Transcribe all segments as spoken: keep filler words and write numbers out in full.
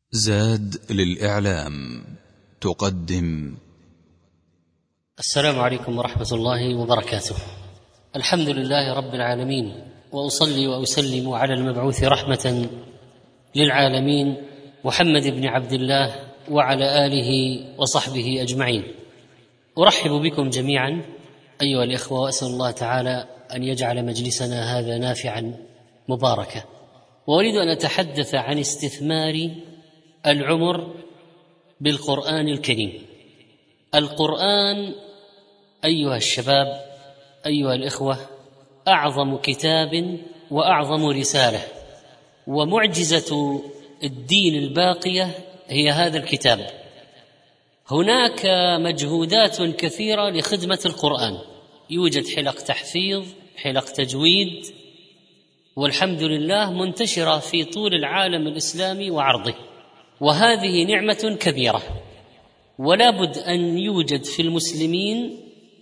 زاد للإعلام تقدم. السلام عليكم ورحمة الله وبركاته. الحمد لله رب العالمين، وأصلي وأسلم على المبعوث رحمة للعالمين محمد بن عبد الله وعلى آله وصحبه أجمعين. أرحب بكم جميعا أيها الإخوة، وأسأل الله تعالى أن يجعل مجلسنا هذا نافعا مباركا. وأريد أن أتحدث عن استثمار العمر بالقرآن الكريم. القرآن أيها الشباب، أيها الإخوة، أعظم كتاب وأعظم رسالة، ومعجزة الدين الباقية هي هذا الكتاب. هناك مجهودات كثيرة لخدمة القرآن، يوجد حلق تحفيظ، حلق تجويد، والحمد لله منتشرة في طول العالم الإسلامي وعرضه، وهذه نعمة كبيرة. ولا بد أن يوجد في المسلمين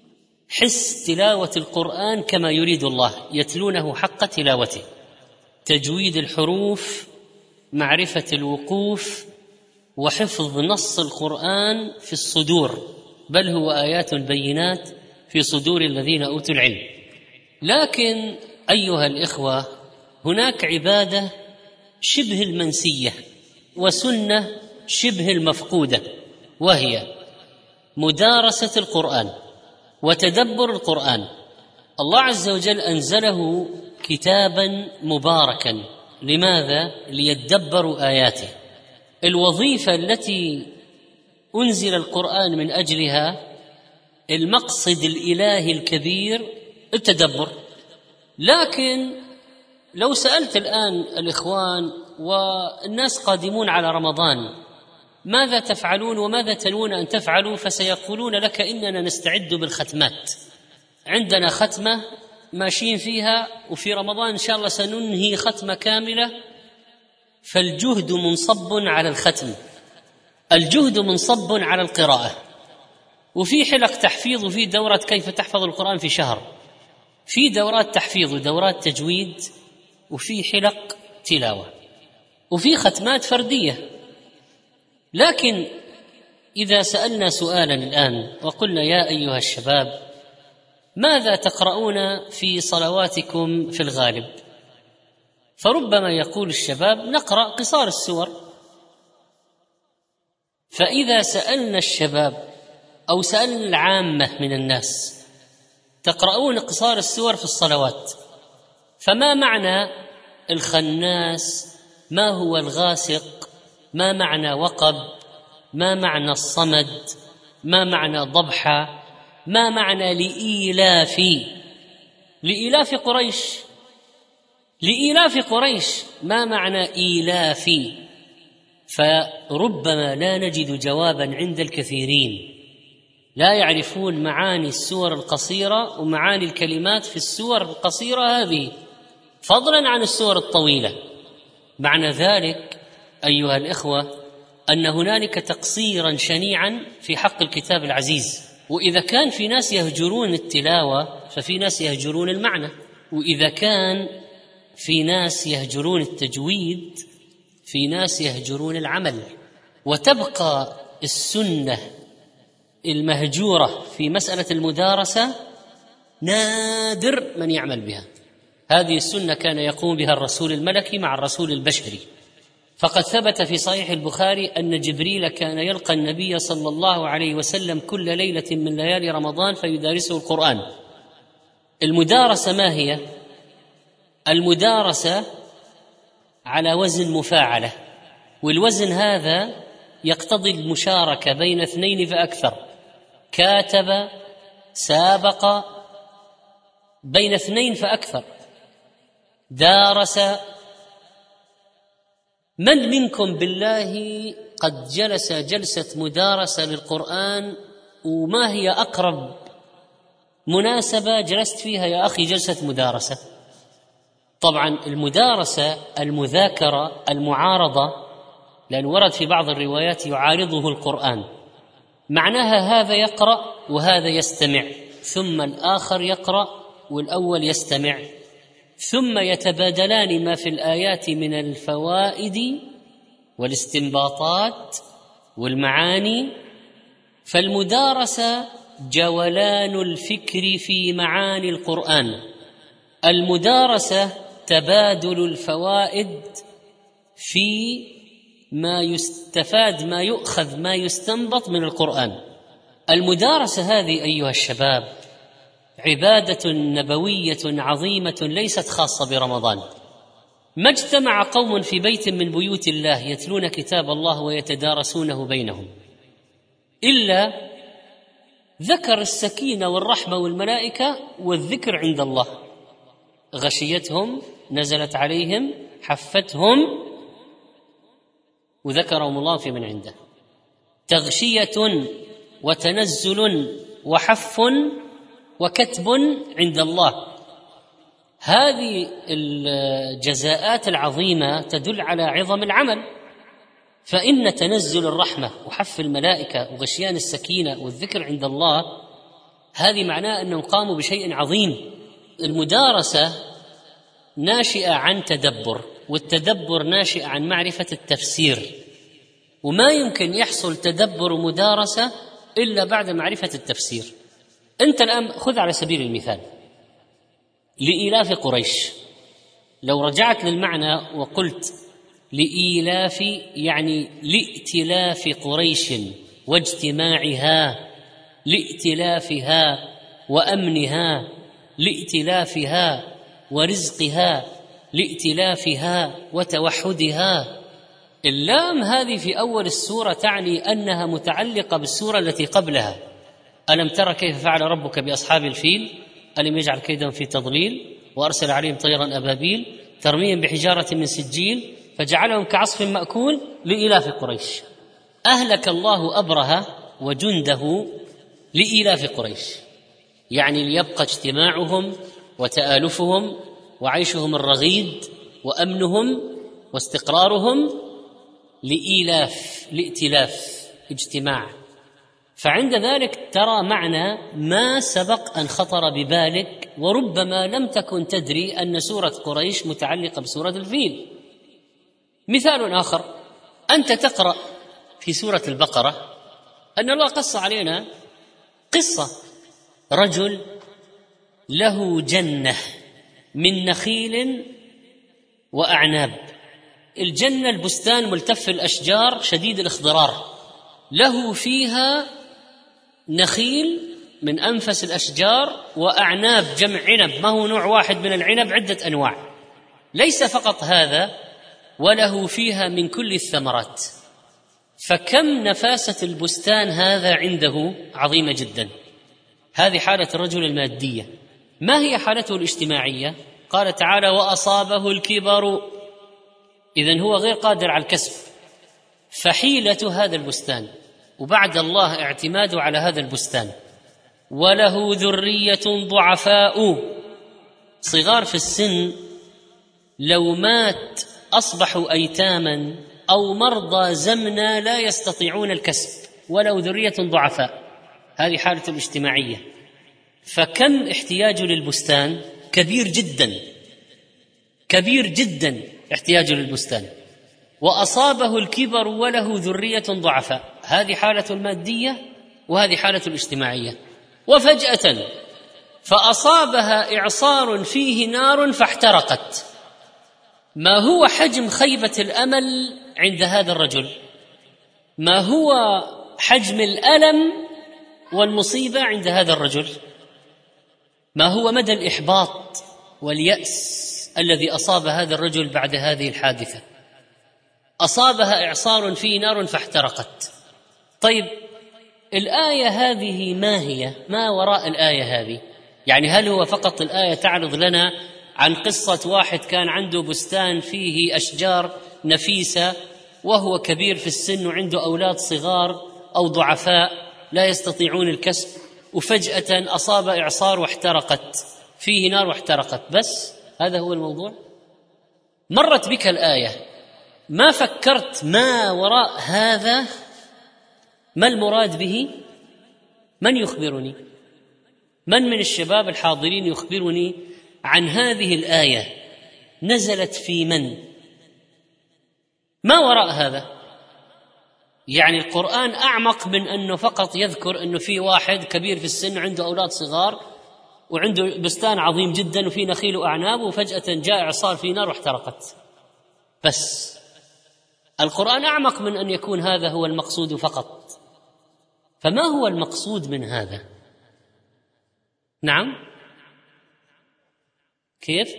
حس تلاوة القرآن كما يريد الله، يتلونه حق تلاوته، تجويد الحروف، معرفة الوقوف، وحفظ نص القرآن في الصدور، بل هو آيات بينات في صدور الذين أوتوا العلم. لكن أيها الإخوة، هناك عبادة شبه المنسية وسنة شبه المفقودة، وهي مدارسة القرآن وتدبر القرآن. الله عز وجل أنزله كتابا مباركا، لماذا؟ ليدبروا آياته. الوظيفة التي أنزل القرآن من أجلها، المقصد الإلهي الكبير، التدبر. لكن لو سألت الآن الإخوان والناس قادمون على رمضان ماذا تفعلون وماذا تنوون أن تفعلوا، فسيقولون لك إننا نستعد بالختمات، عندنا ختمة ماشيين فيها، وفي رمضان إن شاء الله سننهي ختمة كاملة. فالجهد منصب على الختم، الجهد منصب على القراءة، وفي حلق تحفيظ، وفي دورة كيف تحفظ القرآن في شهر، في دورات تحفيظ ودورات تجويد، وفي حلق تلاوة، وفي ختمات فردية. لكن إذا سألنا سؤالا الآن وقلنا يا أيها الشباب ماذا تقرؤون في صلواتكم في الغالب، فربما يقول الشباب نقرأ قصار السور. فإذا سألنا الشباب أو سألنا العامة من الناس تقرؤون قصار السور في الصلوات، فما معنى الخناس؟ ما هو الغاسق؟ ما معنى وقب؟ ما معنى الصمد؟ ما معنى ضبحة؟ ما معنى لإيلاف؟ لإيلاف قريش، لإيلاف قريش، ما معنى إيلاف؟ فربما لا نجد جوابا عند الكثيرين، لا يعرفون معاني السور القصيرة ومعاني الكلمات في السور القصيرة هذه، فضلا عن السور الطويلة. معنى ذلك أيها الإخوة أن هنالك تقصيرا شنيعا في حق الكتاب العزيز. وإذا كان في ناس يهجرون التلاوة ففي ناس يهجرون المعنى، وإذا كان في ناس يهجرون التجويد في ناس يهجرون العمل. وتبقى السنة المهجورة في مسألة المدارسة نادر من يعمل بها. هذه السنة كان يقوم بها الرسول الملكي مع الرسول البشري، فقد ثبت في صحيح البخاري أن جبريل كان يلقى النبي صلى الله عليه وسلم كل ليلة من ليالي رمضان فيدارسه القرآن. المدارسة ما هي؟ المدارسة على وزن مفاعلة، والوزن هذا يقتضي المشاركة بين اثنين فأكثر، كاتب، سابق، بين اثنين فأكثر، دارس. من منكم بالله قد جلس جلسة مدارسة للقرآن؟ وما هي أقرب مناسبة جلست فيها يا أخي جلسة مدارسة؟ طبعا المدارسة المذاكرة المعارضة، لأن ورد في بعض الروايات يعارضه القرآن، معناها هذا يقرأ وهذا يستمع، ثم الآخر يقرأ والأول يستمع، ثم يتبادلان ما في الآيات من الفوائد والاستنباطات والمعاني. فالمدارسة جولان الفكر في معاني القرآن، المدارسة تبادل الفوائد في ما يستفاد، ما يؤخذ، ما يستنبط من القرآن. المدارسة هذه أيها الشباب عبادة نبوية عظيمة ليست خاصة برمضان. ما اجتمع قوم في بيت من بيوت الله يتلون كتاب الله ويتدارسونه بينهم إلا ذكر السكينة والرحمة والملائكة والذكر عند الله، غشيتهم، نزلت عليهم، حفتهم، وذكرهم الله في من عنده. تغشية وتنزل وحف وكتب عند الله. هذه الجزاءات العظيمة تدل على عظم العمل. فإن تنزل الرحمة وحف الملائكة وغشيان السكينة والذكر عند الله هذه معناه أنهم قاموا بشيء عظيم. المدارسة ناشئة عن تدبر، والتدبر ناشئ عن معرفة التفسير، وما يمكن يحصل تدبر ومدارسة إلا بعد معرفة التفسير. أنت الآن خذ على سبيل المثال لإيلاف قريش، لو رجعت للمعنى وقلت لإيلاف يعني لائتلاف قريش واجتماعها، لائتلافها وأمنها، لائتلافها ورزقها، لائتلافها وتوحدها. اللام هذه في أول السورة تعني أنها متعلقة بالسورة التي قبلها. ألم تر كيف فعل ربك بأصحاب الفيل ألم يجعل كيدهم في تضليل وأرسل عليهم طيرا أبابيل ترميهم بحجارة من سجيل فجعلهم كعصف مأكول لإيلاف قريش. أهلك الله أبرهة وجنده لإيلاف قريش، يعني ليبقى اجتماعهم وتآلفهم وعيشهم الرغيد وأمنهم واستقرارهم لإيلاف، لائتلاف، اجتماع. فعند ذلك ترى معنى ما سبق أن خطر ببالك، وربما لم تكن تدري أن سورة قريش متعلقة بسورة الفيل. مثال آخر، أنت تقرأ في سورة البقرة أن الله قص علينا قصة رجل له جنة من نخيل وأعناب. الجنة البستان ملتف الأشجار شديد الاخضرار، له فيها نخيل من أنفس الأشجار وأعناب جمع عنب، ما هو نوع واحد من العنب، عدة أنواع. ليس فقط هذا، وله فيها من كل الثمرات. فكم نفاسة البستان هذا عنده عظيمة جدا. هذه حالة الرجل المادية. ما هي حالته الاجتماعية؟ قال تعالى وأصابه الكبر، إذن هو غير قادر على الكسب، فحيلة هذا البستان، وبعد الله اعتماده على هذا البستان. وله ذرية ضعفاء، صغار في السن، لو مات أصبحوا أيتاما أو مرضى زمنا لا يستطيعون الكسب، ولو ذرية ضعفاء. هذه حالة الاجتماعية. فكم احتياجه للبستان؟ كبير جدا، كبير جدا احتياجه للبستان. وأصابه الكبر وله ذرية ضعفاء، هذه حالة المادية وهذه حالة الاجتماعية. وفجأة فأصابها إعصار فيه نار فاحترقت. ما هو حجم خيبة الأمل عند هذا الرجل؟ ما هو حجم الألم والمصيبة عند هذا الرجل؟ ما هو مدى الإحباط واليأس الذي أصاب هذا الرجل بعد هذه الحادثة؟ أصابها إعصار فيه نار فاحترقت. طيب الآية هذه ما هي؟ ما وراء الآية هذه؟ يعني هل هو فقط الآية تعرض لنا عن قصة واحد كان عنده بستان فيه أشجار نفيسة وهو كبير في السن وعنده أولاد صغار أو ضعفاء لا يستطيعون الكسب، وفجأة أصاب إعصار واحترقت، فيه نار واحترقت، بس هذا هو الموضوع؟ مرت بك الآية، ما فكرت ما وراء هذا؟ ما المراد به؟ من يخبرني؟ من من الشباب الحاضرين يخبرني عن هذه الآية؟ نزلت في من؟ ما وراء هذا؟ يعني القرآن أعمق من أنه فقط يذكر أنه في واحد كبير في السن وعنده أولاد صغار وعنده بستان عظيم جدا وفي نخيل وأعناب وفجأة جاء إعصار في نار واحترقت بس. القرآن أعمق من أن يكون هذا هو المقصود فقط. فما هو المقصود من هذا؟ نعم، كيف؟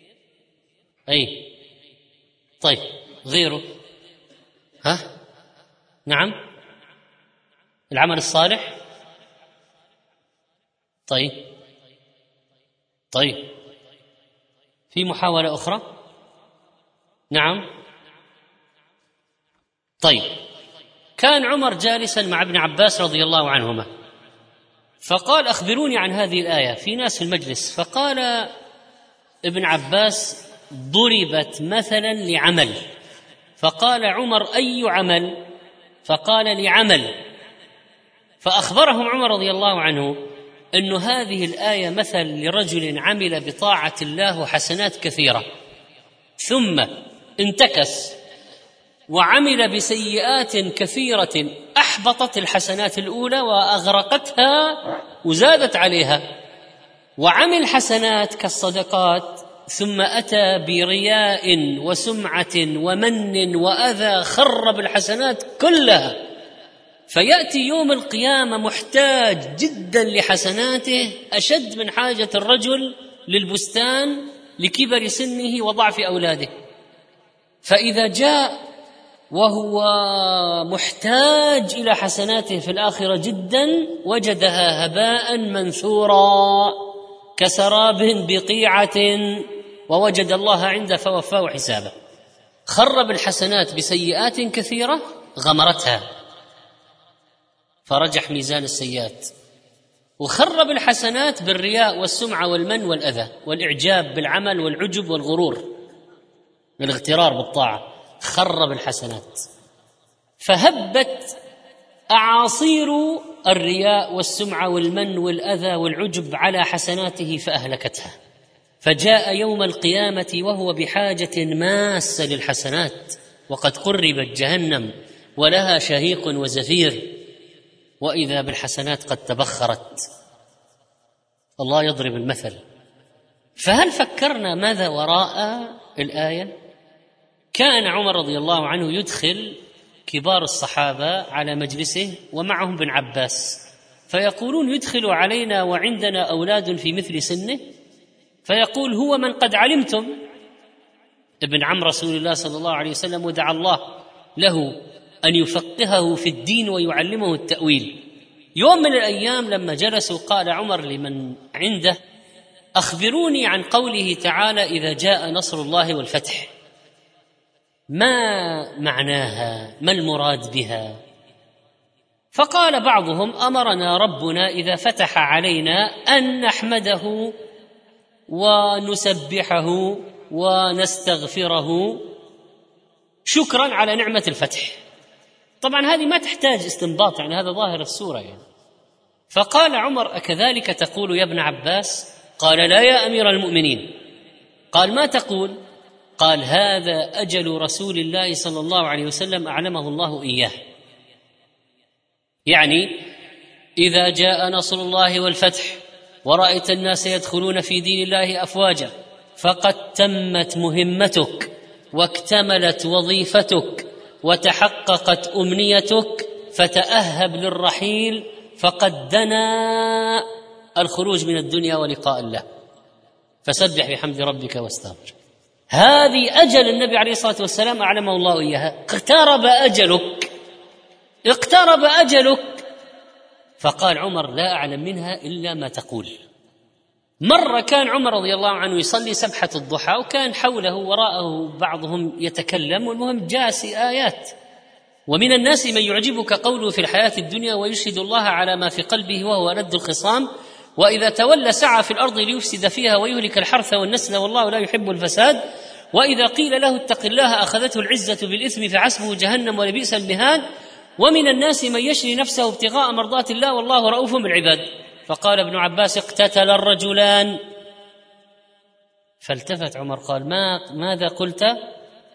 أي طيب غيره؟ ها؟ نعم، العمل الصالح. طيب طيب في محاولة أخرى؟ نعم. طيب كان عمر جالسا مع ابن عباس رضي الله عنهما فقال أخبروني عن هذه الآية، في ناس في المجلس، فقال ابن عباس ضربت مثلا لعمل، فقال عمر أي عمل؟ فقال لعمل، فأخبرهم عمر رضي الله عنه أن هذه الآية مثل لرجل عمل بطاعة الله حسنات كثيرة ثم انتكس وعمل بسيئات كثيرة أحبطت الحسنات الأولى وأغرقتها وزادت عليها، وعمل حسنات كالصدقات ثم أتى برياء وسمعة ومن وأذى خرب الحسنات كلها، فيأتي يوم القيامة محتاج جدا لحسناته أشد من حاجة الرجل للبستان لكبر سنه وضعف أولاده. فإذا جاء وهو محتاج إلى حسناته في الآخرة جدا وجدها هباء منثورا كسراب بقيعة ووجد الله عنده فوفاه حسابه. خرب الحسنات بسيئات كثيرة غمرتها فرجح ميزان السيئات، وخرب الحسنات بالرياء والسمعة والمن والأذى والإعجاب بالعمل والعجب والغرور والاغترار بالطاعة، خرب الحسنات. فهبت أعاصير الرياء والسمعة والمن والأذى والعجب على حسناته فأهلكتها، فجاء يوم القيامة وهو بحاجة ماسة للحسنات وقد قربت جهنم ولها شهيق وزفير، وإذا بالحسنات قد تبخرت. الله يضرب المثل. فهل فكرنا ماذا وراء الآية؟ كان عمر رضي الله عنه يدخل كبار الصحابة على مجلسه ومعهم ابن عباس، فيقولون يدخل علينا وعندنا أولاد في مثل سنه، فيقول هو من قد علمتم ابن عم رسول الله صلى الله عليه وسلم، ودعا الله له أن يفقهه في الدين ويعلمه التأويل. يوم من الأيام لما جلسوا قال عمر لمن عنده أخبروني عن قوله تعالى إذا جاء نصر الله والفتح، ما معناها؟ ما المراد بها؟ فقال بعضهم أمرنا ربنا إذا فتح علينا أن نحمده ونسبحه ونستغفره شكرا على نعمة الفتح. طبعا هذه ما تحتاج استنباط، يعني هذا ظاهر السورة يعني. فقال عمر أكذلك تقول يا ابن عباس؟ قال لا يا أمير المؤمنين. قال ما تقول؟ قال هذا أجل رسول الله صلى الله عليه وسلم أعلمه الله إياه، يعني إذا جاء نصر الله والفتح ورأيت الناس يدخلون في دين الله أفواجا فقد تمت مهمتك واكتملت وظيفتك وتحققت أمنيتك، فتأهب للرحيل فقد دنا الخروج من الدنيا ولقاء الله، فسبح بحمد ربك واستغفر. هذه أجل النبي عليه الصلاة والسلام أعلمه الله إياها. اقترب أجلك، اقترب أجلك. فقال عمر لا أعلم منها إلا ما تقول. مرة كان عمر رضي الله عنه يصلي سبحة الضحى وكان حوله وراءه بعضهم يتكلم، والمهم جاسي آيات. ومن الناس من يعجبك قوله في الحياة الدنيا ويشهد الله على ما في قلبه وهو ألد الخصام، وإذا تولى سعى في الأرض ليفسد فيها ويهلك الحرث والنسل والله لا يحب الفساد، وإذا قيل له اتق الله أخذته العزة بالإثم فحسبه جهنم ولبئس المهاد، ومن الناس من يشري نفسه ابتغاء مرضات الله والله رؤوف بالعباد. فقال ابن عباس اقتتل الرجلان. فالتفت عمر قال ما ماذا قلت؟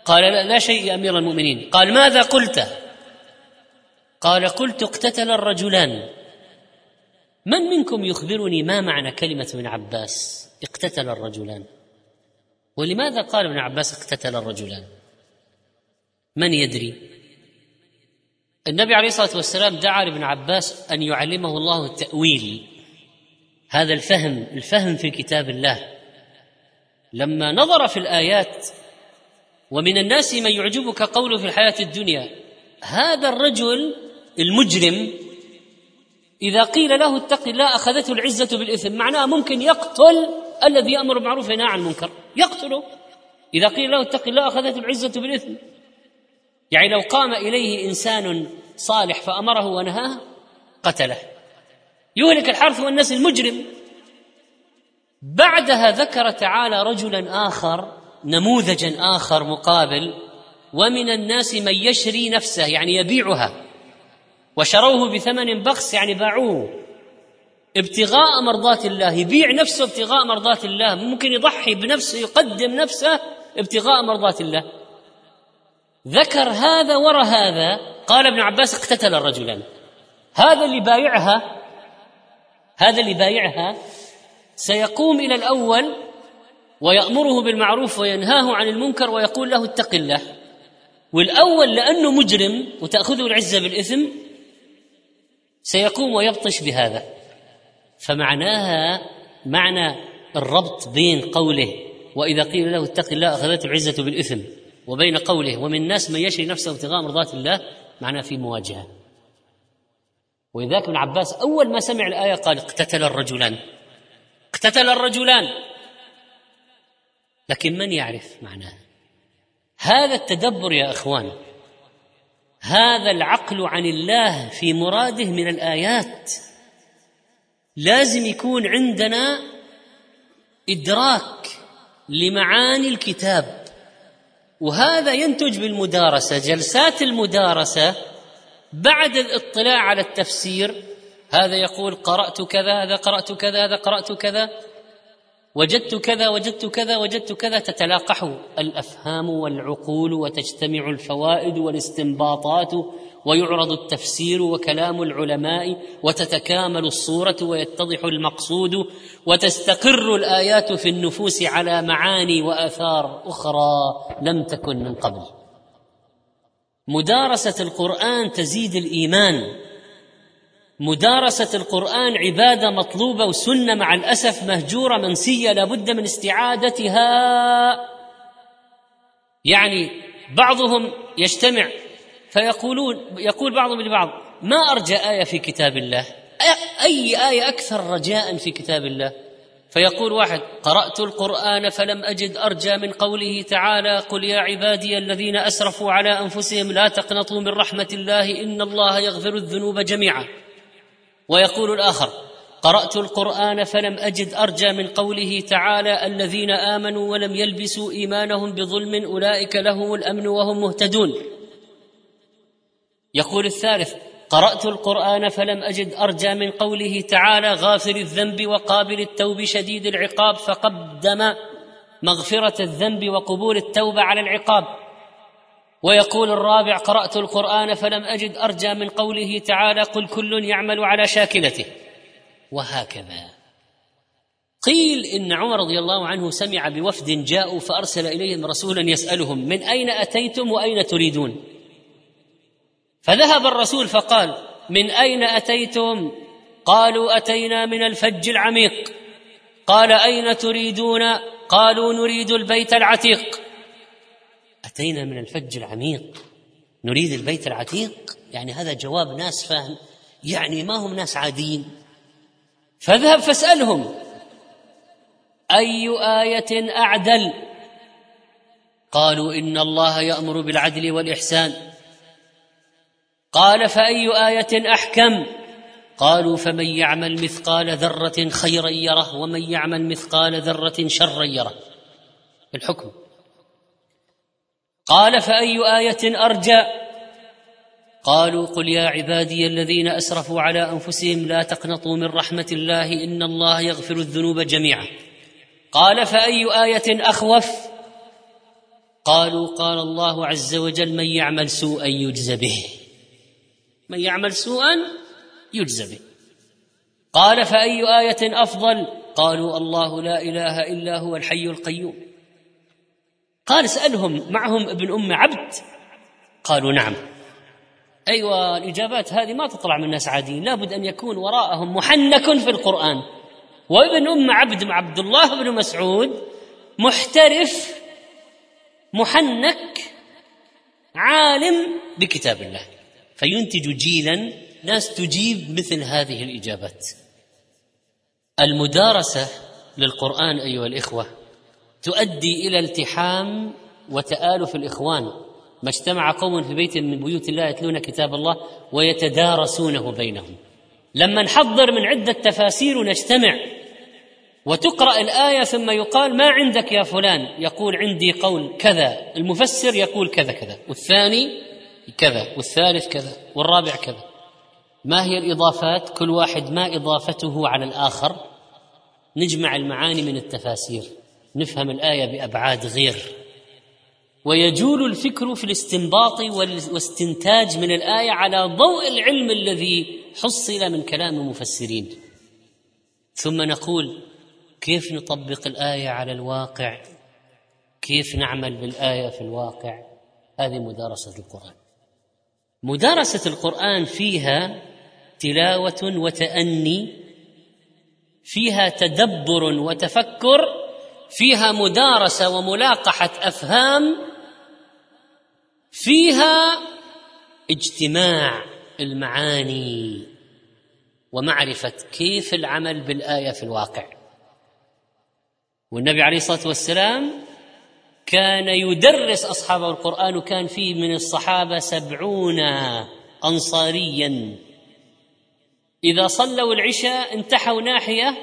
قال لا, لا شيء يا أمير المؤمنين. قال ماذا قلت؟ قال قلت اقتتل الرجلان. من منكم يخبرني ما معنى كلمة ابن عباس اقتتل الرجلان؟ ولماذا قال ابن عباس اقتتل الرجلان؟ من يدري؟ النبي عليه الصلاة والسلام دعا لابن عباس أن يعلمه الله التأويل، هذا الفهم الفهم في كتاب الله. لما نظر في الآيات: ومن الناس من يعجبك قوله في الحياة الدنيا، هذا الرجل المجرم إذا قيل له اتق الله أخذته العزة بالإثم، معناه ممكن يقتل الذي يأمر بالمعروف وينهى عن المنكر، يقتله. إذا قيل له اتق الله أخذته العزة بالإثم، يعني لو قام إليه إنسان صالح فأمره ونهاه قتله، يهلك الحرث والنسل، المجرم. بعدها ذكر تعالى رجلا آخر، نموذجا آخر مقابل: ومن الناس من يشري نفسه، يعني يبيعها، وشروه بثمن بخس، يعني باعوه ابتغاء مرضات الله، يبيع نفسه ابتغاء مرضات الله، ممكن يضحي بنفسه، يقدم نفسه ابتغاء مرضات الله. ذكر هذا وراء هذا. قال ابن عباس اقتتل الرجلان. هذا اللي بايعها هذا اللي بايعها سيقوم إلى الأول ويأمره بالمعروف وينهاه عن المنكر ويقول له اتق الله، والأول لأنه مجرم وتأخذه العزة بالإثم سيقوم ويبطش بهذا. فمعناها معنى الربط بين قوله وإذا قيل له اتق الله أخذته العزة بالإثم، وبين قوله ومن الناس من يشري نفسه ابتغاء مرضات الله، معناه في مواجهة. ولذلك ابن عباس أول ما سمع الآية قال اقتتل الرجلان، اقتتل الرجلان. لكن من يعرف معناها؟ هذا التدبر يا إخوان، هذا العقل عن الله في مراده من الآيات. لازم يكون عندنا إدراك لمعاني الكتاب، وهذا ينتج بالمدارسة، جلسات المدارسة بعد الاطلاع على التفسير. هذا يقول قرأت كذا، هذا قرأت كذا، هذا قرأت كذا، وجدت كذا، وجدت كذا، وجدت كذا، تتلاقح الأفهام والعقول وتجتمع الفوائد والاستنباطات ويعرض التفسير وكلام العلماء وتتكامل الصورة ويتضح المقصود وتستقر الآيات في النفوس على معاني وآثار أخرى لم تكن من قبل. مدارسة القرآن تزيد الإيمان، مدارسة القرآن عبادة مطلوبة وسنة مع الأسف مهجورة منسية لابد من استعادتها. يعني بعضهم يجتمع فيقولون يقول بعضهم لبعض: ما أرجى آية في كتاب الله؟ أي آية أكثر رجاء في كتاب الله؟ فيقول واحد: قرأت القرآن فلم أجد أرجى من قوله تعالى: قل يا عبادي الذين أسرفوا على أنفسهم لا تقنطوا من رحمة الله إن الله يغفر الذنوب جميعا. ويقول الآخر: قرأت القرآن فلم أجد أرجى من قوله تعالى: الذين آمنوا ولم يلبسوا إيمانهم بظلم أولئك لهم الأمن وهم مهتدون. يقول الثالث: قرأت القرآن فلم أجد أرجى من قوله تعالى: غافر الذنب وقابل التوب شديد العقاب، فقدم مغفرة الذنب وقبول التوبة على العقاب. ويقول الرابع: قرأت القرآن فلم أجد أرجى من قوله تعالى: قل كل يعمل على شاكلته. وهكذا. قيل إن عمر رضي الله عنه سمع بوفد جاءوا فأرسل إليهم رسولا يسألهم: من أين أتيتم وأين تريدون؟ فذهب الرسول فقال: من أين أتيتم؟ قالوا: أتينا من الفج العميق. قال: أين تريدون؟ قالوا: نريد البيت العتيق. أتينا من الفج العميق نريد البيت العتيق، يعني هذا جواب ناس فاهم، يعني ما هم ناس عاديين. فذهب فاسألهم: أي آية أعدل؟ قالوا: إن الله يأمر بالعدل والإحسان. قال: فأي آية أحكم؟ قالوا: فمن يعمل مثقال ذرة خيرا يره ومن يعمل مثقال ذرة شرا يره. الحكم. قال: فأي آية أرجى؟ قالوا: قل يا عبادي الذين أسرفوا على أنفسهم لا تقنطوا من رحمة الله إن الله يغفر الذنوب جميعا. قال: فأي آية أخوف؟ قالوا قال الله عز وجل من يعمل سوءا يجزى به، من يعمل سوءا يجزى به. قال فأي آية أفضل؟ قالوا الله لا إله إلا هو الحي القيوم. قال اسألهم معهم ابن أم عبد؟ قالوا نعم. أيوة، الإجابات هذه ما تطلع من ناس عاديين، لابد أن يكون وراءهم محنك في القرآن. وابن أم عبد مع عبد الله بن مسعود محترف محنك عالم بكتاب الله، فينتج جيلا ناس تجيب مثل هذه الإجابات. المدارسة للقرآن أيها الإخوة تؤدي إلى التحام وتآلف الإخوان. ما اجتمع قوم في بيت من بيوت الله يتلون كتاب الله ويتدارسونه بينهم. لما نحضر من عدة تفاسير ونجتمع وتقرأ الآية ثم يقال ما عندك يا فلان؟ يقول عندي قول كذا، المفسر يقول كذا كذا، والثاني كذا، والثالث كذا، والرابع كذا. ما هي الإضافات؟ كل واحد ما إضافته على الآخر. نجمع المعاني من التفاسير، نفهم الآية بأبعاد غير، ويجول الفكر في الاستنباط والاستنتاج من الآية على ضوء العلم الذي حصل من كلام المفسرين. ثم نقول كيف نطبق الآية على الواقع، كيف نعمل بالآية في الواقع. هذه مدارسة القرآن. مدارسة القرآن فيها تلاوة وتأني، فيها تدبر وتفكر، فيها مدارسة وملاقحة أفهام، فيها اجتماع المعاني ومعرفة كيف العمل بالآية في الواقع. والنبي عليه الصلاة والسلام كان يدرس أصحابه القرآن، وكان فيه من الصحابة سبعون أنصاريا إذا صلوا العشاء انتحوا ناحية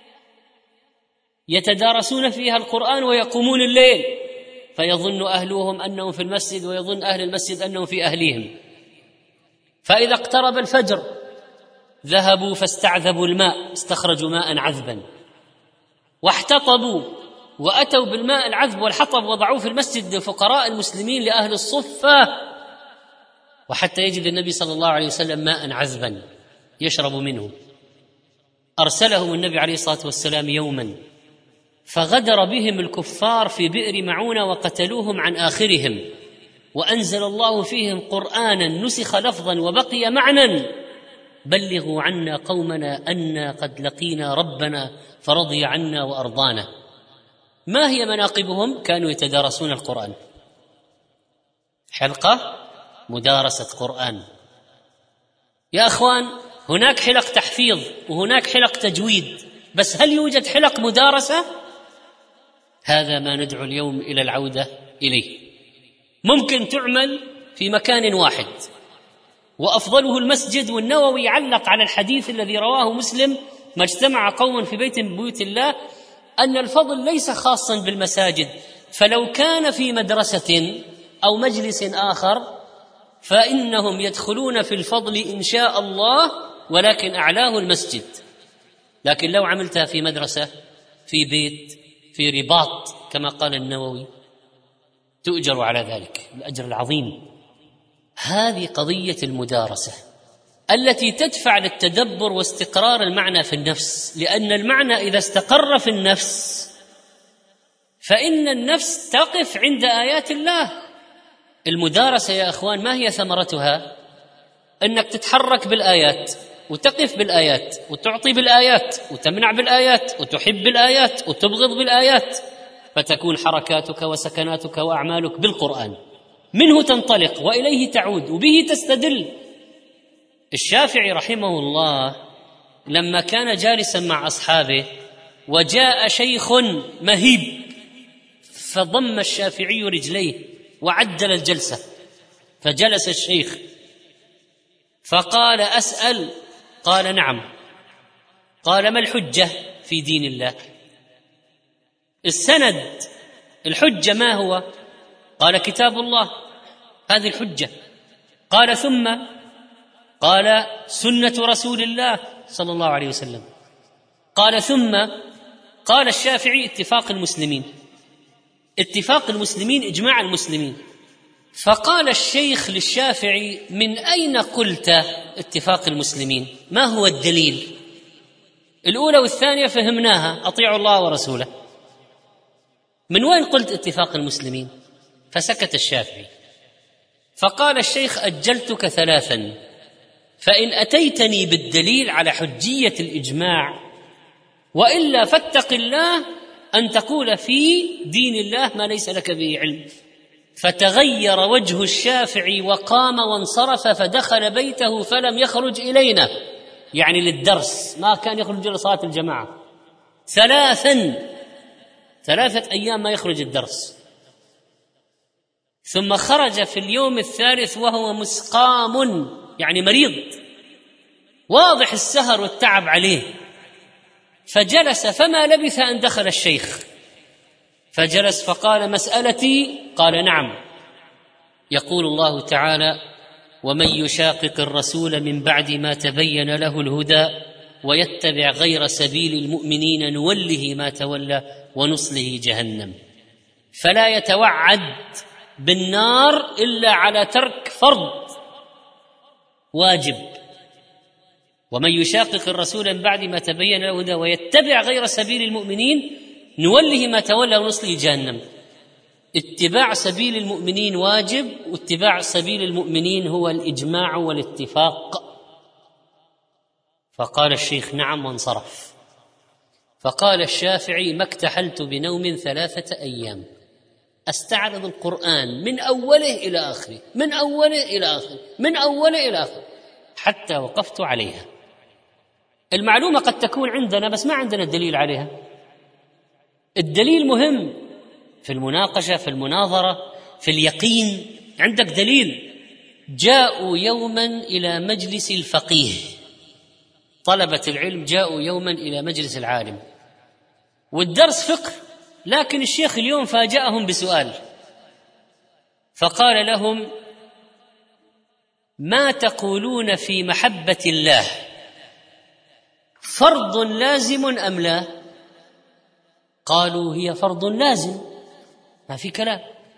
يتدارسون فيها القرآن ويقومون الليل، فيظن أهلهم أنهم في المسجد ويظن أهل المسجد أنهم في أهليهم. فإذا اقترب الفجر ذهبوا فاستعذبوا الماء، استخرجوا ماء عذبا، واحتطبوا وأتوا بالماء العذب والحطب وضعوه في المسجد لفقراء المسلمين لأهل الصفة، وحتى يجد النبي صلى الله عليه وسلم ماء عذبا يشرب منه. أرسلهم النبي عليه الصلاة والسلام يوما فغدر بهم الكفار في بئر معونة وقتلوهم عن آخرهم، وأنزل الله فيهم قرآنا نسخ لفظا وبقي معنى: بلغوا عنا قومنا أنا قد لقينا ربنا فرضي عنا وأرضانا. ما هي مناقبهم؟ كانوا يتدارسون القرآن، حلقة مدارسة قرآن. يا أخوان، هناك حلق تحفيظ وهناك حلق تجويد، بس هل يوجد حلق مدارسة؟ هذا ما ندعو اليوم إلى العودة إليه. ممكن تعمل في مكان واحد، وأفضله المسجد. والنووي يعلق على الحديث الذي رواه مسلم: ما اجتمع قوم في بيت من بيوت الله، أن الفضل ليس خاصا بالمساجد، فلو كان في مدرسة أو مجلس آخر فإنهم يدخلون في الفضل إن شاء الله، ولكن أعلاه المسجد. لكن لو عملتها في مدرسة، في بيت، في رباط كما قال النووي، تؤجر على ذلك الأجر العظيم. هذه قضية المدارسة التي تدفع للتدبر واستقرار المعنى في النفس، لأن المعنى إذا استقر في النفس فإن النفس تقف عند آيات الله. المدارسة يا أخوان ما هي ثمرتها؟ أنك تتحرك بالآيات وتقف بالآيات وتعطي بالآيات وتمنع بالآيات وتحب بالآيات وتبغض بالآيات، فتكون حركاتك وسكناتك وأعمالك بالقرآن، منه تنطلق وإليه تعود وبه تستدل. الشافعي رحمه الله لما كان جالسا مع أصحابه وجاء شيخ مهيب، فضم الشافعي رجليه وعدل الجلسة، فجلس الشيخ فقال: أسأل؟ قال: نعم. قال: ما الحجة في دين الله؟ السند، الحجة ما هو؟ قال: كتاب الله، هذه الحجة. قال: ثم؟ قال: سنة رسول الله صلى الله عليه وسلم. قال: ثم؟ قال الشافعي: اتفاق المسلمين. اتفاق المسلمين، إجماع المسلمين. فقال الشيخ للشافعي: من أين قلت اتفاق المسلمين؟ ما هو الدليل؟ الأولى والثانية فهمناها، أطيعوا الله ورسوله، من وين قلت اتفاق المسلمين؟ فسكت الشافعي. فقال الشيخ: أجلتك ثلاثا، فإن أتيتني بالدليل على حجية الإجماع، وإلا فاتق الله أن تقول في دين الله ما ليس لك به علم. فتغير وجه الشافعي وقام وانصرف، فدخل بيته فلم يخرج إلينا، يعني للدرس، ما كان يخرج لصلاة الجماعة، ثلاثا ثلاثة أيام ما يخرج الدرس. ثم خرج في اليوم الثالث وهو مسقام، يعني مريض، واضح السهر والتعب عليه، فجلس، فما لبث أن دخل الشيخ فجلس فقال: مسألتي؟ قال: نعم. يقول الله تعالى: ومن يشاقق الرسول من بعد ما تبين له الهدى ويتبع غير سبيل المؤمنين نوله ما تولى ونصله جهنم. فلا يتوعد بالنار إلا على ترك فرض واجب. ومن يشاقق الرسول من بعد ما تبين له الهدى ويتبع غير سبيل المؤمنين نوله ما تولى ونصله جهنم. اتباع سبيل المؤمنين واجب، واتباع سبيل المؤمنين هو الإجماع والاتفاق. فقال الشيخ: نعم، وانصرف. فقال الشافعي: ما اكتحلت بنوم ثلاثة أيام أستعرض القرآن من أوله إلى آخره، من أوله إلى آخره، من أوله إلى آخره، حتى وقفت عليها. المعلومة قد تكون عندنا بس ما عندنا الدليل عليها. الدليل مهم في المناقشة، في المناظرة، في اليقين. عندك دليل. جاءوا يوما إلى مجلس الفقيه، طلبة العلم جاءوا يوما إلى مجلس العالم، والدرس فقه، لكن الشيخ اليوم فاجأهم بسؤال، فقال لهم: ما تقولون في محبة الله، فرض لازم أم لا؟ قالوا: هي فرض لازم، ما في كلام،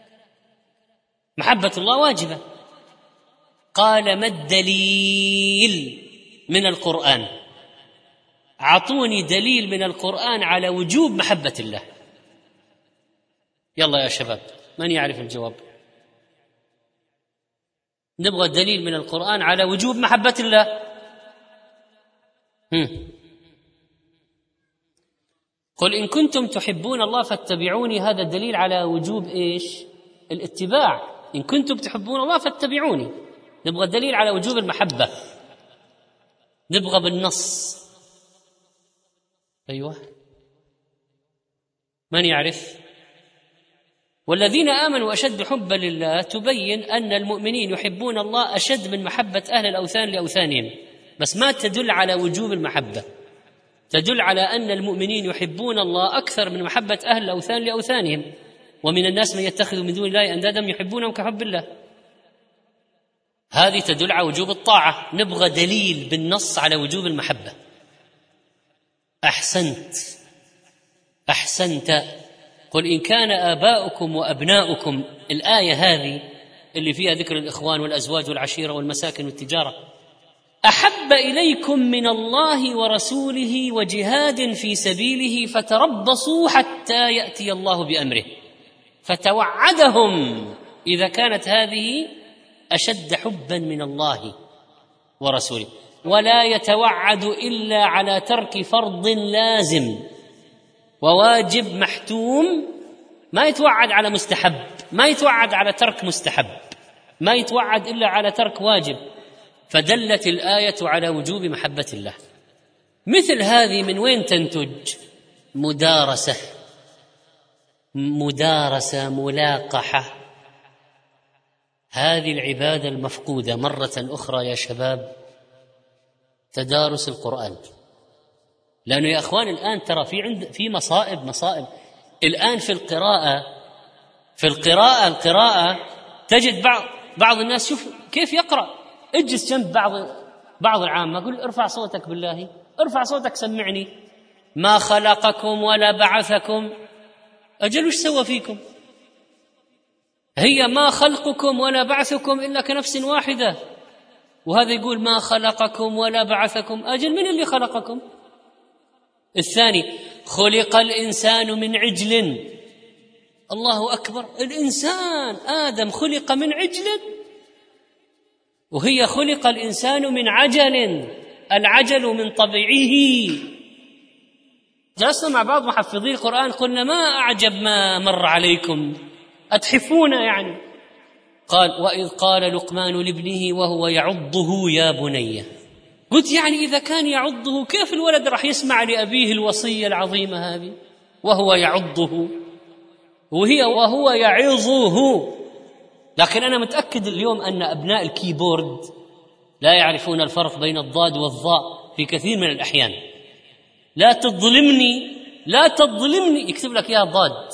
محبة الله واجبة. قال: ما الدليل من القرآن؟ أعطوني دليل من القرآن على وجوب محبة الله. يلا يا شباب، من يعرف الجواب؟ نبغى دليل من القرآن على وجوب محبة الله. هم. قل إن كنتم تحبون الله فاتبعوني، هذا الدليل على وجوب إيش؟ الاتباع. إن كنتم تحبون الله فاتبعوني. نبغى دليل على وجوب المحبة، نبغى بالنص. أيوة، من يعرف؟ والذين آمنوا أشد حبا لله تبين أن المؤمنين يحبون الله أشد من محبة أهل الأوثان لأوثانهم، بس ما تدل على وجوب المحبة، تدل على أن المؤمنين يحبون الله أكثر من محبة أهل الأوثان لأوثانهم. ومن الناس من يتخذ من دون الله أندادا يحبونهم كحب الله. هذه تدل على وجوب الطاعة. نبغى دليل بالنص على وجوب المحبة. أحسنت أحسنت قل إن كان آباؤكم وأبناؤكم، الآية هذه اللي فيها ذكر الإخوان والأزواج والعشيرة والمساكن والتجارة، أحب إليكم من الله ورسوله وجهاد في سبيله فتربصوا حتى يأتي الله بأمره. فتوعدهم إذا كانت هذه أشد حبا من الله ورسوله. ولا يتوعد إلا على ترك فرض لازم وواجب محتوم، ما يتوعد على مستحب، ما يتوعد على ترك مستحب، ما يتوعد إلا على ترك واجب. فدلت الآية على وجوب محبة الله. مثل هذه من وين تنتج؟ مدارسة مدارسة ملاقحة. هذه العبادة المفقودة مرة أخرى يا شباب، تدارس القرآن. لأنه يا أخوان الآن ترى في عند في مصائب مصائب الآن في القراءة في القراءة القراءة تجد بعض بعض الناس، شوف كيف يقرأ، اجلس جنب بعض بعض العامة، قل ارفع صوتك بالله، ارفع صوتك سمعني. ما خلقكم ولا بعثكم. أجل وش سوى فيكم؟ هي ما خلقكم ولا بعثكم إلا كنفس واحدة، وهذا يقول ما خلقكم ولا بعثكم. أجل من اللي خلقكم؟ الثاني خلق الإنسان من عجل. الله أكبر، الإنسان آدم خلق من عجل، وهي خلق الإنسان من عجل، العجل من طبعه. جلسنا مع بعض محفظي القرآن قلنا ما أعجب ما مر عليكم، أتحفون يعني. قال وإذ قال لقمان لابنه وهو يعضه يا بني. قلت يعني إذا كان يعضه كيف الولد راح يسمع لأبيه الوصية العظيمة هذه وهو يعضه، وهي وهو يعظه. لكن أنا متأكد اليوم أن أبناء الكيبورد لا يعرفون الفرق بين الضاد والظاء في كثير من الأحيان. لا تظلمني لا تظلمني يكتب لك يا ضاد،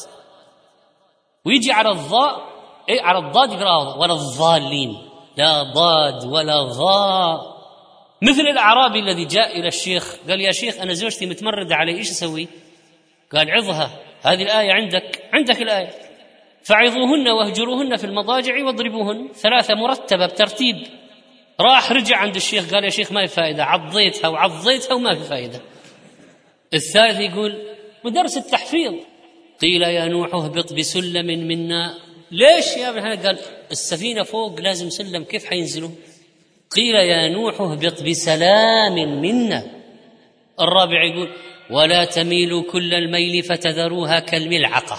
ويجي على الظاء إيه على الضاد يقرأ ولا الضالين، لا ضاد ولا ضاء. مثل الأعرابي الذي جاء إلى الشيخ قال يا شيخ أنا زوجتي متمردة علي، إيش أسوي؟ قال عظها، هذه الآية عندك عندك الآية، فعظوهن واهجروهن في المضاجع واضربوهن، ثلاثة مرتبة بترتيب. راح رجع عند الشيخ قال يا شيخ ما في فائدة، عضيتها وعضيتها وما في فائدة. الثالث يقول مدرس التحفيظ قيل يا نوح اهبط بسلم منا. ليش يا ابن؟ قال السفينة فوق لازم سلم، كيف حينزلوا؟ قيل يا نوح اهبط بسلام منا. الرابع يقول ولا تميلوا كل الميل فتذروها كالملعقة.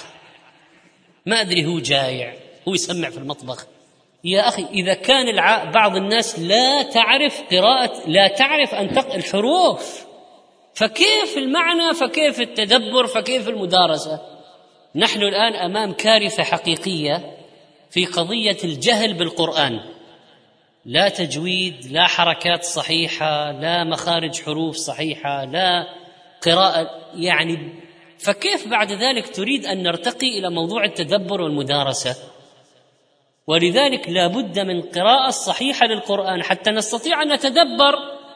ما أدري هو جايع، هو يسمع في المطبخ. يا أخي إذا كان الع... بعض الناس لا تعرف قراءة، لا تعرف أن تقرأ الحروف، فكيف المعنى، فكيف التدبر، فكيف المدارسة؟ نحن الآن أمام كارثة حقيقية في قضية الجهل بالقرآن. لا تجويد، لا حركات صحيحة، لا مخارج حروف صحيحة، لا قراءة يعني. فكيف بعد ذلك تريد أن نرتقي إلى موضوع التدبر والمدارسة؟ ولذلك لا بد من قراءة صحيحة للقرآن حتى نستطيع أن نتدبر،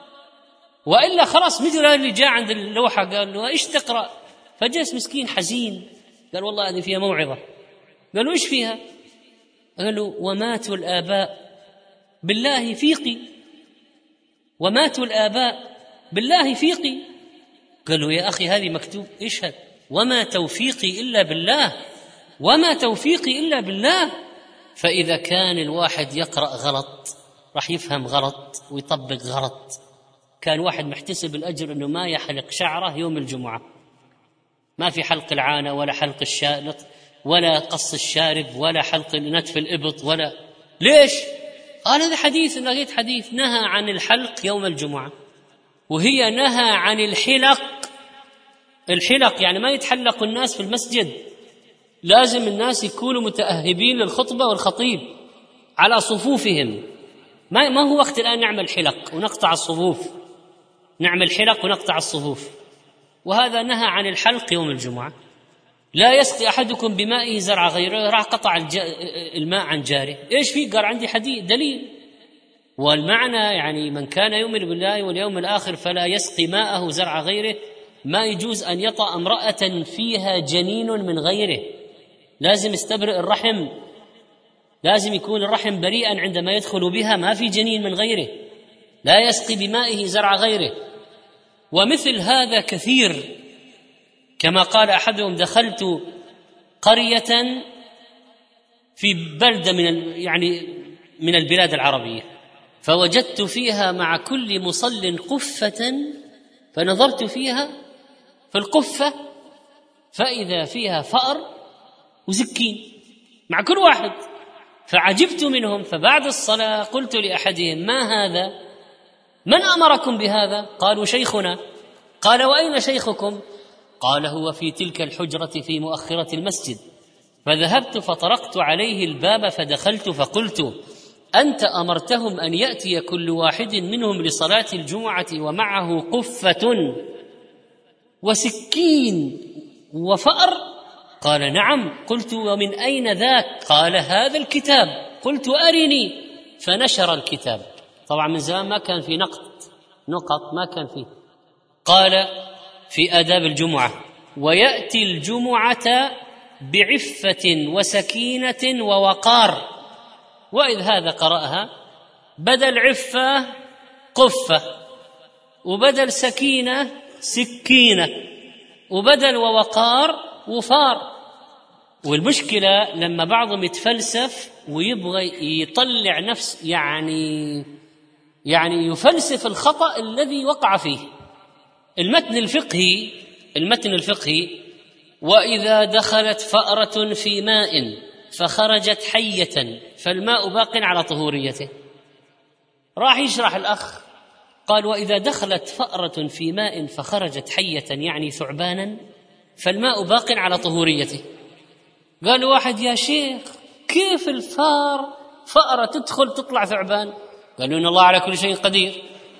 وإلا خلاص. مثل اللي جاء عند اللوحة قال له إيش تقرأ؟ فجلس مسكين حزين قال والله هذه فيها موعظة. قالوا إيش فيها؟ قال له وماتوا الآباء بالله فيقي، وماتوا الآباء بالله فيقي. قالوا يا أخي هذه مكتوب إيش هذا؟ وما توفيقي إلا بالله، وما توفيقي إلا بالله. فإذا كان الواحد يقرأ غلط راح يفهم غلط ويطبق غلط. كان واحد محتسب الأجر أنه ما يحلق شعره يوم الجمعة، ما في حلق العانة ولا حلق الشارب ولا قص الشارب ولا حلق نتف الإبط ولا. ليش؟ قال هذا حديث، لقيت حديث نهى عن الحلق يوم الجمعة، وهي نهى عن الحلق. الحلق يعني ما يتحلق الناس في المسجد، لازم الناس يكونوا متأهبين للخطبة والخطيب على صفوفهم. ما ما هو وقت الآن نعمل حلق ونقطع الصفوف، نعمل حلق ونقطع الصفوف. وهذا نهى عن الحلق يوم الجمعة. لا يسقي أحدكم بمائه زرع غيره، راح قطع الماء عن جاره. إيش فيه؟ قال عندي حديث دليل. والمعنى يعني من كان يؤمن بالله واليوم الآخر فلا يسقي ماءه زرع غيره. ما يجوز أن يطأ امرأة فيها جنين من غيره، لازم يستبرئ الرحم، لازم يكون الرحم بريئا عندما يدخل بها، ما في جنين من غيره. لا يسقي بمائه زرع غيره. ومثل هذا كثير. كما قال أحدهم دخلت قرية في بلدة من يعني من البلاد العربية، فوجدت فيها مع كل مصل قفة، فنظرت فيها في القفة فإذا فيها فأر وسكين مع كل واحد، فعجبت منهم. فبعد الصلاة قلت لأحدهم ما هذا؟ من أمركم بهذا؟ قالوا شيخنا. قال وأين شيخكم؟ قال هو في تلك الحجرة في مؤخرة المسجد. فذهبت فطرقت عليه الباب فدخلت فقلت أنت أمرتهم أن يأتي كل واحد منهم لصلاة الجمعة ومعه قفة وسكين وفأر؟ قال نعم. قلت ومن أين ذاك؟ قال هذا الكتاب. قلت أرني. فنشر الكتاب. طبعا من زمان ما كان في نقط نقط ما كان فيه. قال في آداب الجمعة ويأتي الجمعة بعفة وسكينة ووقار. وإذ هذا قرأها بدل عفة قفة، وبدل سكينة سكينة، وبدل ووقار وفار. والمشكلة لما بعضهم يتفلسف ويبغى يطلع نفس يعني يعني يفلسف الخطأ الذي وقع فيه. المتن الفقهي المتن الفقهي وإذا دخلت فأرة في ماء فخرجت حية فالماء باق على طهوريته. راح يشرح الأخ قال وإذا دخلت فأرة في ماء فخرجت حية يعني ثعبانا فالماء باق على طهوريته. قال واحد يا شيخ كيف الفار فأرة تدخل تطلع ثعبان؟ قالوا إن الله على كل شيء قدير،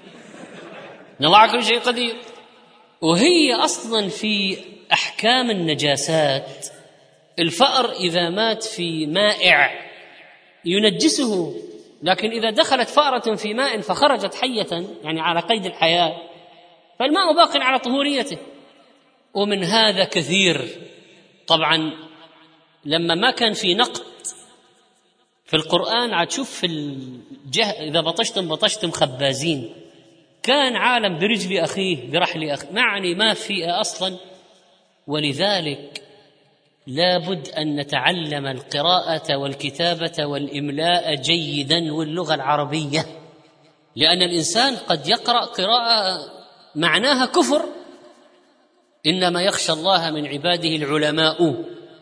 إن الله على كل شيء قدير. وهي أصلا في أحكام النجاسات الفأر إذا مات في مائع ينجسه، لكن إذا دخلت فأرة في ماء فخرجت حية يعني على قيد الحياة فالماء باق على طهوريته. ومن هذا كثير. طبعا لما ما كان في نقد في القرآن عاد شوف في الجه إذا بطشتم بطشتم خبازين، كان عالم برجل أخيه برحل أخيه، معني ما في أصلا. ولذلك لابد أن نتعلم القراءة والكتابة والإملاء جيدا واللغة العربية، لأن الإنسان قد يقرأ قراءة معناها كفر. إنما يخشى الله من عباده العلماء،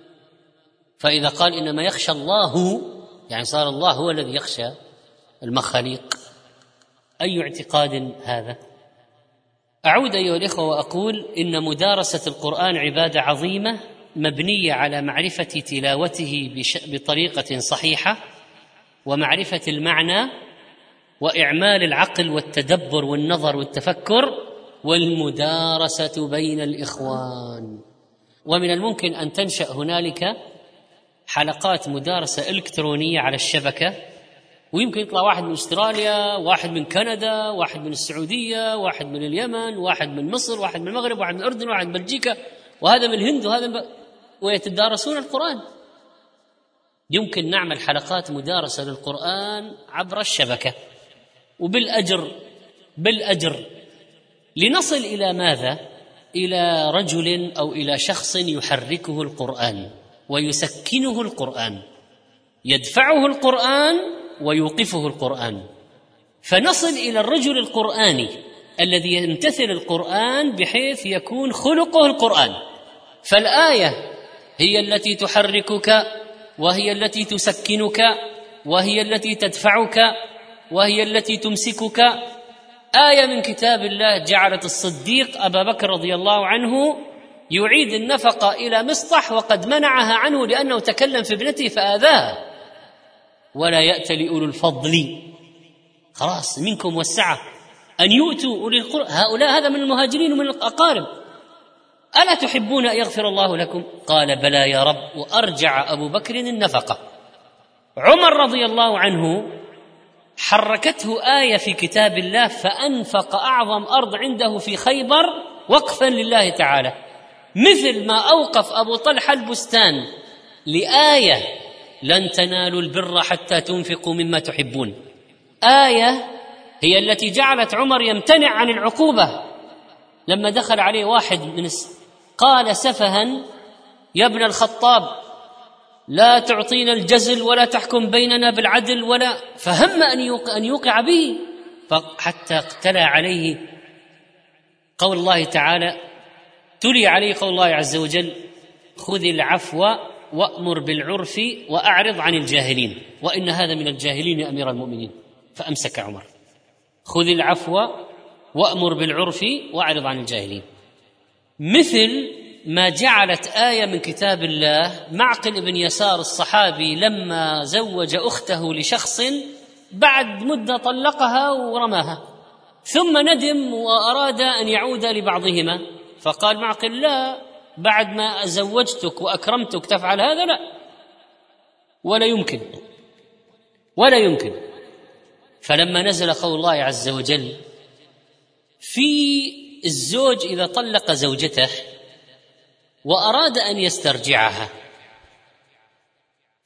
فإذا قال إنما يخشى الله يعني صار الله هو الذي يخشى المخاليق. أي اعتقاد هذا؟ أعود أيها الإخوة وأقول إن مدارسة القرآن عبادة عظيمة مبنية على معرفة تلاوته بطريقة صحيحة ومعرفة المعنى وإعمال العقل والتدبر والنظر والتفكر والمدارسة بين الإخوان. ومن الممكن أن تنشأ هنالك حلقات مدارسة إلكترونية على الشبكة، ويمكن يطلع واحد من أستراليا، واحد من كندا، واحد من السعودية، واحد من اليمن، واحد من مصر، واحد من المغرب، واحد من الأردن، واحد من بلجيكا، وهذا من الهند، وهذا من ب... ويتدارسون القرآن. يمكن نعمل حلقات مدارسة للقرآن عبر الشبكة وبالأجر بالأجر لنصل إلى ماذا؟ إلى رجل أو إلى شخص يحركه القرآن ويسكنه القرآن، يدفعه القرآن ويوقفه القرآن، فنصل إلى الرجل القرآني الذي يمتثل القرآن بحيث يكون خلقه القرآن. فالآية هي التي تحركك وهي التي تسكنك وهي التي تدفعك وهي التي تمسكك. آية من كتاب الله جعلت الصديق أبا بكر رضي الله عنه يعيد النفقة إلى مصطح وقد منعها عنه لأنه تكلم في ابنته فآذاها. ولا يأتل أولو الفضل خلاص منكم والسعة أن يؤتوا أولي القرى، هؤلاء هذا من المهاجرين ومن الأقارب، ألا تحبون أن يغفر الله لكم؟ قال بلى يا رب. وأرجع أبو بكر النفقة. عمر رضي الله عنه حركته آية في كتاب الله فأنفق أعظم أرض عنده في خيبر وقفا لله تعالى، مثل ما أوقف أبو طلحة البستان لآية لن تنالوا البر حتى تنفقوا مما تحبون. آية هي التي جعلت عمر يمتنع عن العقوبة لما دخل عليه واحد من الس... قال سفها يا ابن الخطاب لا تعطينا الجزل ولا تحكم بيننا بالعدل، ولا فهم أن يوقع, أن يوقع به، حتى اقتلى عليه قول الله تعالى، تلي عليه قول الله عز وجل خذ العفو وأمر بالعرف وأعرض عن الجاهلين وإن هذا من الجاهلين يا أمير المؤمنين. فأمسك عمر. خذ العفو وأمر بالعرف وأعرض عن الجاهلين، مثل ما جعلت آية من كتاب الله معقل بن يسار الصحابي لما زوج أخته لشخص بعد مدة طلقها ورماها، ثم ندم وأراد أن يعود لبعضهما، فقال معقل لا، بعد ما زوجتك وأكرمتك تفعل هذا؟ لا، ولا يمكن ولا يمكن. فلما نزل قول الله عز وجل في الزوج إذا طلق زوجته وأراد أن يسترجعها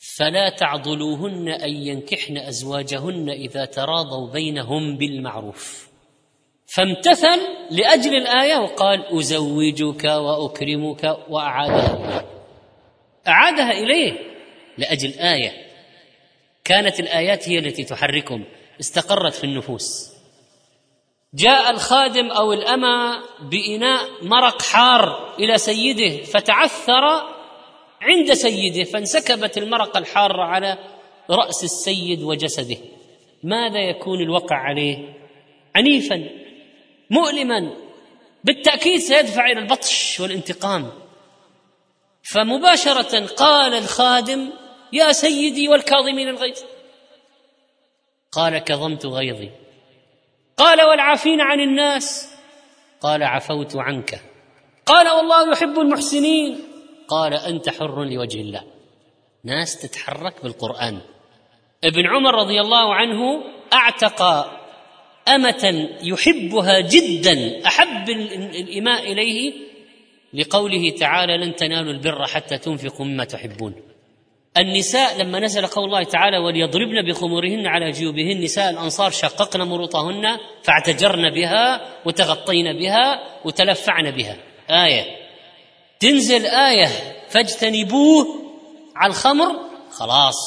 فلا تعضلوهن أن ينكحن أزواجهن إذا تراضوا بينهم بالمعروف. فامتثل لأجل الآية وقال أزوجك وأكرمك، وأعادها أعادها إليه لأجل آية. كانت الآيات هي التي تحركهم، استقرت في النفوس. جاء الخادم أو الأمة بإناء مرق حار إلى سيده فتعثر عند سيده، فانسكبت المرقة الحارة على رأس السيد وجسده. ماذا يكون الوقع عليه؟ عنيفا مؤلما، بالتأكيد سيدفع إلى البطش والانتقام. فمباشرة قال الخادم: يا سيدي والكاظمين الغيظ. قال: كظمت غيظي. قال: والعافين عن الناس. قال: عفوت عنك. قال: والله يحب المحسنين. قال: أنت حر لوجه الله. ناس تتحرك بالقرآن. ابن عمر رضي الله عنه أعتق أمة يحبها جدا، أحب الإماء إليه لقوله تعالى: لن تنالوا البر حتى تنفقوا مما تحبون. النساء لما نزل قول الله تعالى: وليضربن بخمورهن على جيوبهن، نساء الأنصار شققن مروطهن فاعتجرن بها وتغطين بها وتلفعن بها. آية تنزل آية فاجتنبوه على الخمر، خلاص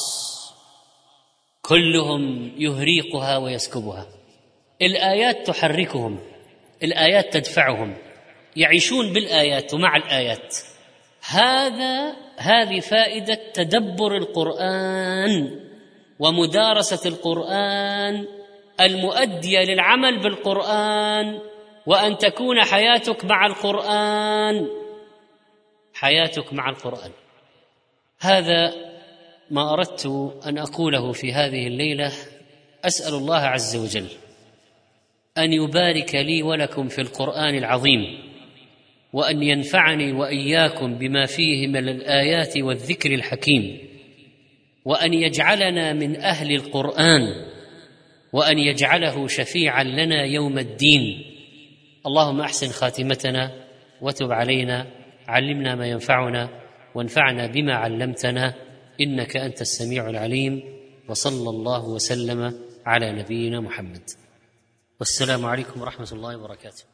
كلهم يهريقها ويسكبها. الآيات تحركهم، الآيات تدفعهم، يعيشون بالآيات ومع الآيات. هذا هذه فائدة تدبر القرآن ومدارسة القرآن المؤدية للعمل بالقرآن، وأن تكون حياتك مع القرآن، حياتك مع القرآن. هذا ما أردت أن أقوله في هذه الليلة. أسأل الله عز وجل أن يبارك لي ولكم في القرآن العظيم، وأن ينفعني وإياكم بما فيه من الآيات والذكر الحكيم، وأن يجعلنا من أهل القرآن، وأن يجعله شفيعا لنا يوم الدين. اللهم أحسن خاتمتنا وتب علينا، علمنا ما ينفعنا وانفعنا بما علمتنا، إنك أنت السميع العليم. وصلى الله وسلم على نبينا محمد، والسلام عليكم ورحمة الله وبركاته.